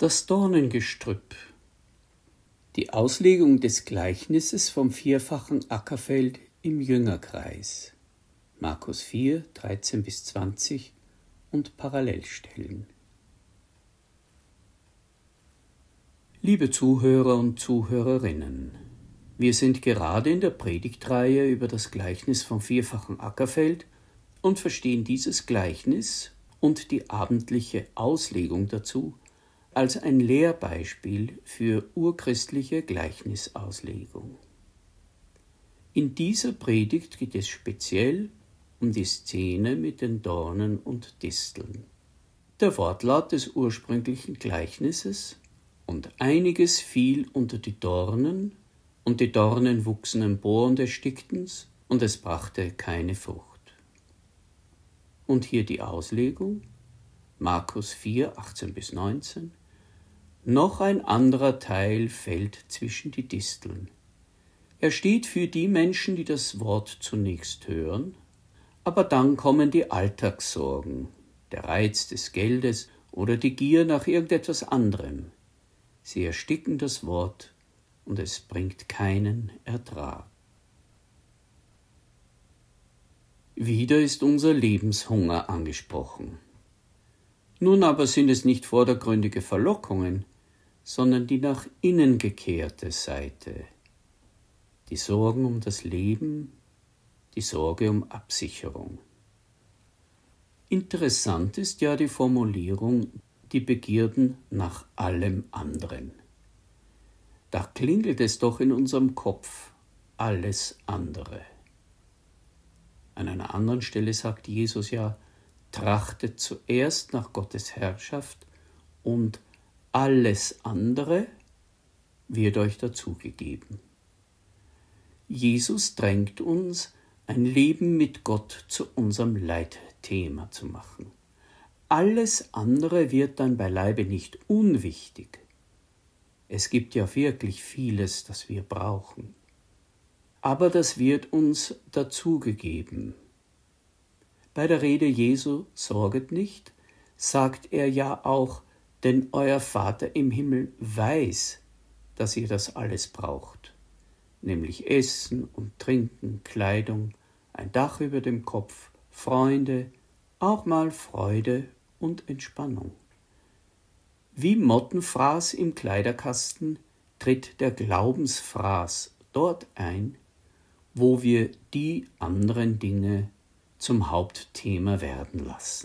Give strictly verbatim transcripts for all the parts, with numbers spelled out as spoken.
Das Dornengestrüpp. Die Auslegung des Gleichnisses vom vierfachen Ackerfeld im Jüngerkreis. Markus vier, dreizehn bis zwanzig und Parallelstellen. Liebe Zuhörer und Zuhörerinnen, wir sind gerade in der Predigtreihe über das Gleichnis vom vierfachen Ackerfeld und verstehen dieses Gleichnis und die abendliche Auslegung dazu als ein Lehrbeispiel für urchristliche Gleichnisauslegung. In dieser Predigt geht es speziell um die Szene mit den Dornen und Disteln. Der Wortlaut des ursprünglichen Gleichnisses: Und einiges fiel unter die Dornen, und die Dornen wuchsen empor und erstickten's, und es brachte keine Frucht. Und hier die Auslegung, Markus vier, achtzehn bis neunzehn. Noch ein anderer Teil fällt zwischen die Disteln. Er steht für die Menschen, die das Wort zunächst hören, aber dann kommen die Alltagssorgen, der Reiz des Geldes oder die Gier nach irgendetwas anderem. Sie ersticken das Wort und es bringt keinen Ertrag. Wieder ist unser Lebenshunger angesprochen. Nun aber sind es nicht vordergründige Verlockungen, sondern die nach innen gekehrte Seite. Die Sorgen um das Leben, die Sorge um Absicherung. Interessant ist ja die Formulierung, die Begierden nach allem anderen. Da klingelt es doch in unserem Kopf, alles andere. An einer anderen Stelle sagt Jesus ja, trachtet zuerst nach Gottes Herrschaft und alles andere wird euch dazugegeben. Jesus drängt uns, ein Leben mit Gott zu unserem Leitthema zu machen. Alles andere wird dann beileibe nicht unwichtig. Es gibt ja wirklich vieles, das wir brauchen. Aber das wird uns dazugegeben. Bei der Rede Jesu, sorget nicht, sagt er ja auch, denn euer Vater im Himmel weiß, dass ihr das alles braucht, nämlich Essen und Trinken, Kleidung, ein Dach über dem Kopf, Freunde, auch mal Freude und Entspannung. Wie Mottenfraß im Kleiderkasten tritt der Glaubensfraß dort ein, wo wir die anderen Dinge zum Hauptthema werden lassen.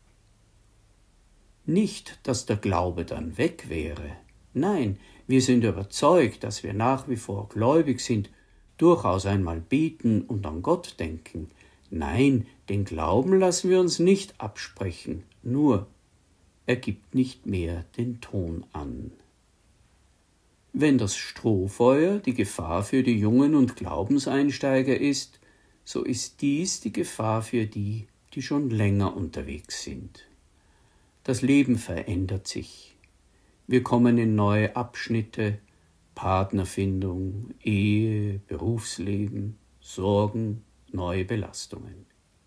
Nicht, dass der Glaube dann weg wäre. Nein, wir sind überzeugt, dass wir nach wie vor gläubig sind, durchaus einmal beten und an Gott denken. Nein, den Glauben lassen wir uns nicht absprechen, nur er gibt nicht mehr den Ton an. Wenn das Strohfeuer die Gefahr für die Jungen und Glaubenseinsteiger ist, so ist dies die Gefahr für die, die schon länger unterwegs sind. Das Leben verändert sich. Wir kommen in neue Abschnitte, Partnerfindung, Ehe, Berufsleben, Sorgen, neue Belastungen.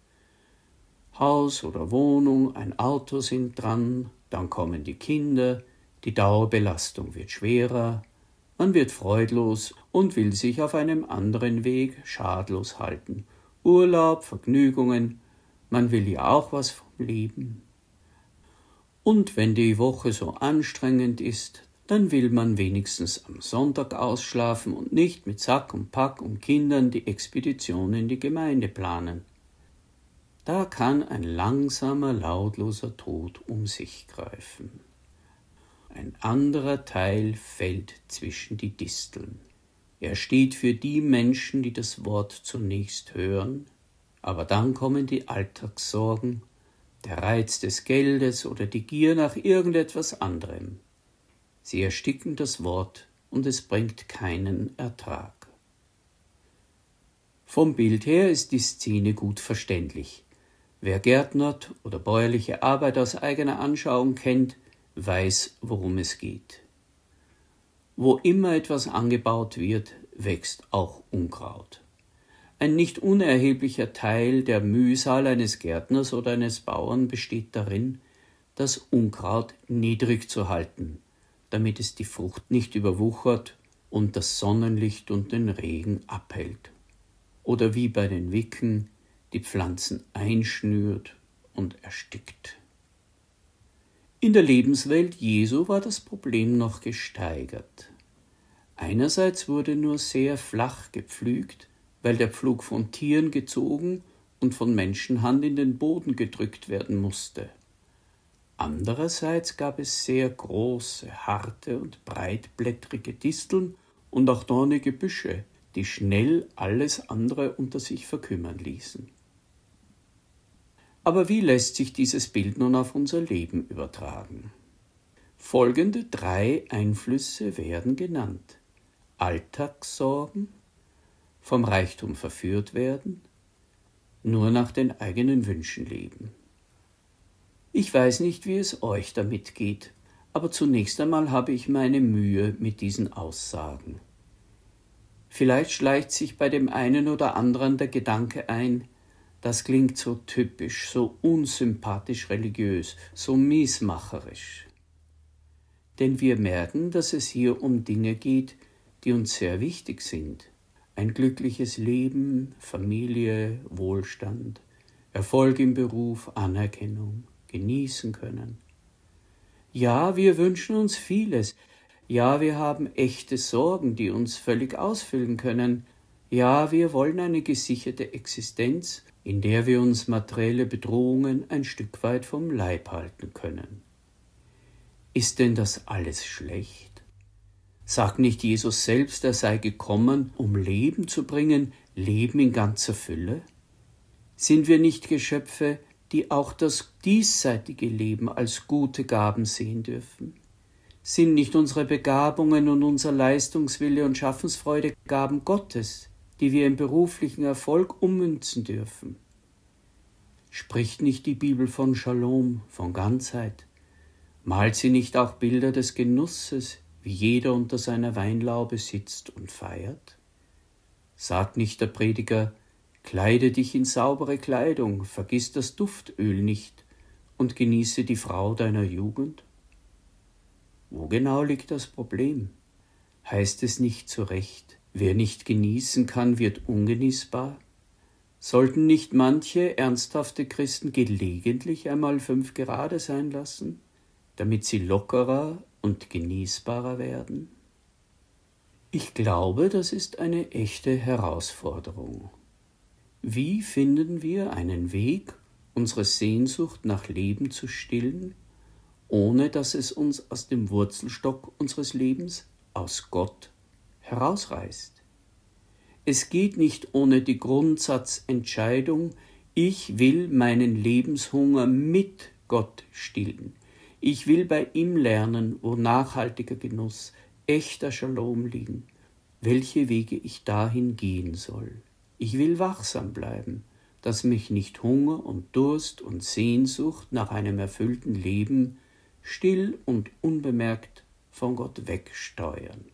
Haus oder Wohnung, ein Auto sind dran, dann kommen die Kinder, die Dauerbelastung wird schwerer, man wird freudlos und will sich auf einem anderen Weg schadlos halten. Urlaub, Vergnügungen, man will ja auch was vom Leben. Und wenn die Woche so anstrengend ist, dann will man wenigstens am Sonntag ausschlafen und nicht mit Sack und Pack und Kindern die Expedition in die Gemeinde planen. Da kann ein langsamer, lautloser Tod um sich greifen. Ein anderer Teil fällt zwischen die Disteln. Er steht für die Menschen, die das Wort zunächst hören, aber dann kommen die Alltagssorgen, der Reiz des Geldes oder die Gier nach irgendetwas anderem. Sie ersticken das Wort und es bringt keinen Ertrag. Vom Bild her ist die Szene gut verständlich. Wer gärtnert oder bäuerliche Arbeit aus eigener Anschauung kennt, weiß, worum es geht. Wo immer etwas angebaut wird, wächst auch Unkraut. Ein nicht unerheblicher Teil der Mühsal eines Gärtners oder eines Bauern besteht darin, das Unkraut niedrig zu halten, damit es die Frucht nicht überwuchert und das Sonnenlicht und den Regen abhält. Oder wie bei den Wicken die Pflanzen einschnürt und erstickt. In der Lebenswelt Jesu war das Problem noch gesteigert. Einerseits wurde nur sehr flach gepflügt, weil der Pflug von Tieren gezogen und von Menschenhand in den Boden gedrückt werden musste. Andererseits gab es sehr große, harte und breitblättrige Disteln und auch dornige Büsche, die schnell alles andere unter sich verkümmern ließen. Aber wie lässt sich dieses Bild nun auf unser Leben übertragen? Folgende drei Einflüsse werden genannt: Alltagssorgen, vom Reichtum verführt werden, nur nach den eigenen Wünschen leben. Ich weiß nicht, wie es euch damit geht, aber zunächst einmal habe ich meine Mühe mit diesen Aussagen. Vielleicht schleicht sich bei dem einen oder anderen der Gedanke ein, das klingt so typisch, so unsympathisch religiös, so miesmacherisch. Denn wir merken, dass es hier um Dinge geht, die uns sehr wichtig sind. Ein glückliches Leben, Familie, Wohlstand, Erfolg im Beruf, Anerkennung, genießen können. Ja, wir wünschen uns vieles. Ja, wir haben echte Sorgen, die uns völlig ausfüllen können. Ja, wir wollen eine gesicherte Existenz, in der wir uns materielle Bedrohungen ein Stück weit vom Leib halten können. Ist denn das alles schlecht? Sagt nicht Jesus selbst, er sei gekommen, um Leben zu bringen, Leben in ganzer Fülle? Sind wir nicht Geschöpfe, die auch das diesseitige Leben als gute Gaben sehen dürfen? Sind nicht unsere Begabungen und unser Leistungswille und Schaffensfreude Gaben Gottes, die wir im beruflichen Erfolg ummünzen dürfen? Spricht nicht die Bibel von Shalom, von Ganzheit? Malt sie nicht auch Bilder des Genusses, wie jeder unter seiner Weinlaube sitzt und feiert? Sagt nicht der Prediger, kleide dich in saubere Kleidung, vergiss das Duftöl nicht und genieße die Frau deiner Jugend? Wo genau liegt das Problem? Heißt es nicht zu Recht, wer nicht genießen kann, wird ungenießbar? Sollten nicht manche ernsthafte Christen gelegentlich einmal fünf gerade sein lassen, damit sie lockerer und genießbarer werden? Ich glaube, das ist eine echte Herausforderung. Wie finden wir einen Weg, unsere Sehnsucht nach Leben zu stillen, ohne dass es uns aus dem Wurzelstock unseres Lebens, aus Gott, herausreißt? Es geht nicht ohne die Grundsatzentscheidung, ich will meinen Lebenshunger mit Gott stillen. Ich will bei ihm lernen, wo nachhaltiger Genuss, echter Shalom liegen, welche Wege ich dahin gehen soll. Ich will wachsam bleiben, dass mich nicht Hunger und Durst und Sehnsucht nach einem erfüllten Leben still und unbemerkt von Gott wegsteuern.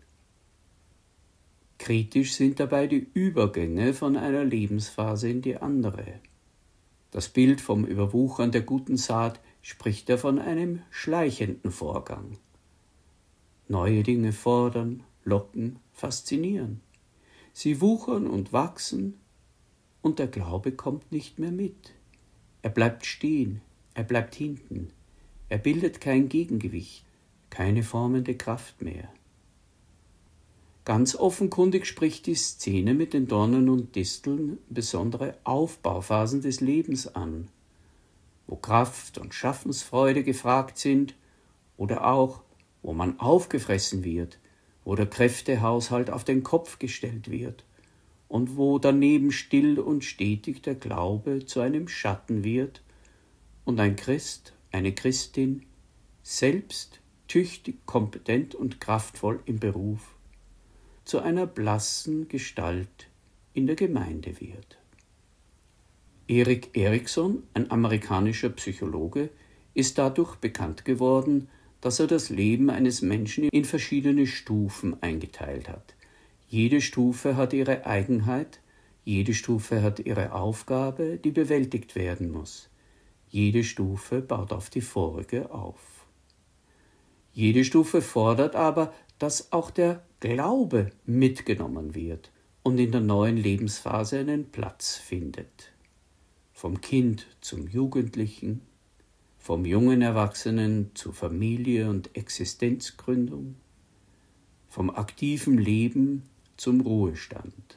Kritisch sind dabei die Übergänge von einer Lebensphase in die andere. Das Bild vom Überwuchern der guten Saat spricht er von einem schleichenden Vorgang. Neue Dinge fordern, locken, faszinieren. Sie wuchern und wachsen und der Glaube kommt nicht mehr mit. Er bleibt stehen, er bleibt hinten. Er bildet kein Gegengewicht, keine formende Kraft mehr. Ganz offenkundig spricht die Szene mit den Dornen und Disteln besondere Aufbauphasen des Lebens an, wo Kraft und Schaffensfreude gefragt sind oder auch, wo man aufgefressen wird, wo der Kräftehaushalt auf den Kopf gestellt wird und wo daneben still und stetig der Glaube zu einem Schatten wird und ein Christ, eine Christin, selbst tüchtig, kompetent und kraftvoll im Beruf, zu einer blassen Gestalt in der Gemeinde wird. Erik Erikson, ein amerikanischer Psychologe, ist dadurch bekannt geworden, dass er das Leben eines Menschen in verschiedene Stufen eingeteilt hat. Jede Stufe hat ihre Eigenheit, jede Stufe hat ihre Aufgabe, die bewältigt werden muss. Jede Stufe baut auf die vorige auf. Jede Stufe fordert aber, dass auch der Glaube mitgenommen wird und in der neuen Lebensphase einen Platz findet. Vom Kind zum Jugendlichen, vom jungen Erwachsenen zur Familie und Existenzgründung, vom aktiven Leben zum Ruhestand.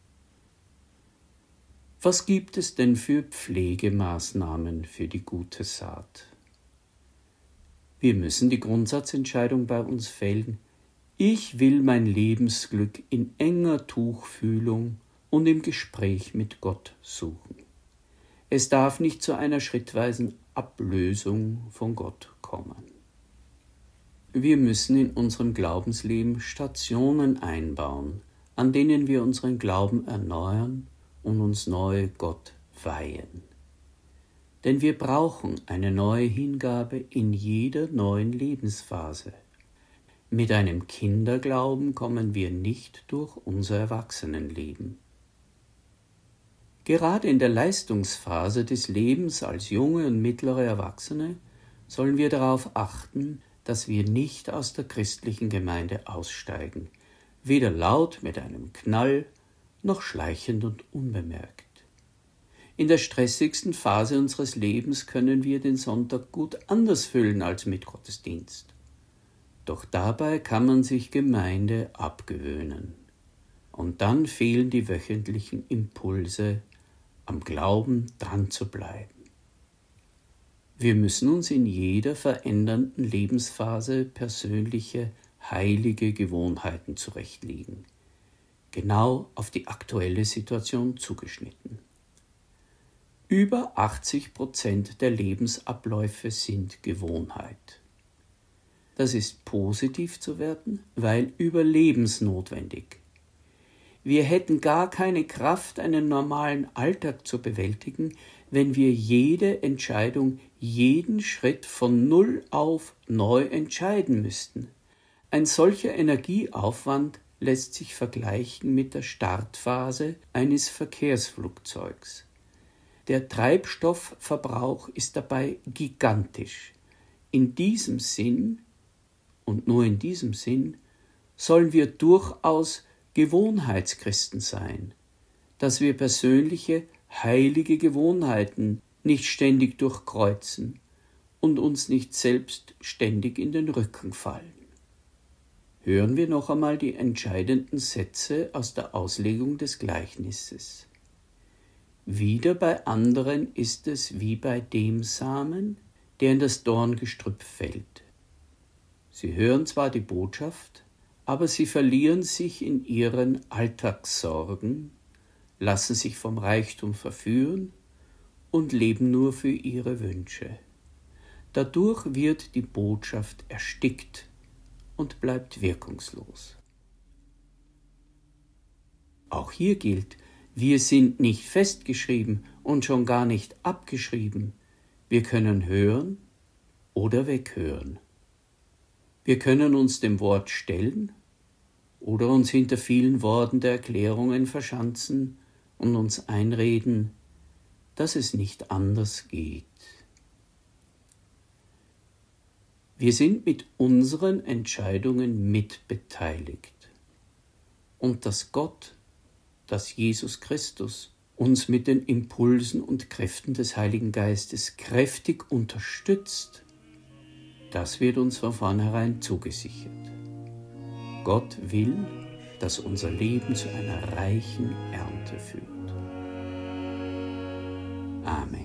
Was gibt es denn für Pflegemaßnahmen für die gute Saat? Wir müssen die Grundsatzentscheidung bei uns fällen: Ich will mein Lebensglück in enger Tuchfühlung und im Gespräch mit Gott suchen. Es darf nicht zu einer schrittweisen Ablösung von Gott kommen. Wir müssen in unserem Glaubensleben Stationen einbauen, an denen wir unseren Glauben erneuern und uns neu Gott weihen. Denn wir brauchen eine neue Hingabe in jeder neuen Lebensphase. Mit einem Kinderglauben kommen wir nicht durch unser Erwachsenenleben. Gerade in der Leistungsphase des Lebens als junge und mittlere Erwachsene sollen wir darauf achten, dass wir nicht aus der christlichen Gemeinde aussteigen, weder laut mit einem Knall, noch schleichend und unbemerkt. In der stressigsten Phase unseres Lebens können wir den Sonntag gut anders füllen als mit Gottesdienst. Doch dabei kann man sich Gemeinde abgewöhnen. Und dann fehlen die wöchentlichen Impulse, am Glauben dran zu bleiben. Wir müssen uns in jeder verändernden Lebensphase persönliche, heilige Gewohnheiten zurechtlegen, genau auf die aktuelle Situation zugeschnitten. Über achtzig Prozent der Lebensabläufe sind Gewohnheit. Das ist positiv zu werten, weil überlebensnotwendig. Wir hätten gar keine Kraft, einen normalen Alltag zu bewältigen, wenn wir jede Entscheidung, jeden Schritt von Null auf neu entscheiden müssten. Ein solcher Energieaufwand lässt sich vergleichen mit der Startphase eines Verkehrsflugzeugs. Der Treibstoffverbrauch ist dabei gigantisch. In diesem Sinn, und nur in diesem Sinn, sollen wir durchaus Gewohnheitschristen sein, dass wir persönliche, heilige Gewohnheiten nicht ständig durchkreuzen und uns nicht selbst ständig in den Rücken fallen. Hören wir noch einmal die entscheidenden Sätze aus der Auslegung des Gleichnisses. Wieder bei anderen ist es wie bei dem Samen, der in das Dorngestrüpp fällt. Sie hören zwar die Botschaft, aber sie verlieren sich in ihren Alltagssorgen, lassen sich vom Reichtum verführen und leben nur für ihre Wünsche. Dadurch wird die Botschaft erstickt und bleibt wirkungslos. Auch hier gilt, wir sind nicht festgeschrieben und schon gar nicht abgeschrieben. Wir können hören oder weghören. Wir können uns dem Wort stellen oder uns hinter vielen Worten der Erklärungen verschanzen und uns einreden, dass es nicht anders geht. Wir sind mit unseren Entscheidungen mitbeteiligt. Und dass Gott, dass Jesus Christus uns mit den Impulsen und Kräften des Heiligen Geistes kräftig unterstützt, das wird uns von vornherein zugesichert. Gott will, dass unser Leben zu einer reichen Ernte führt. Amen.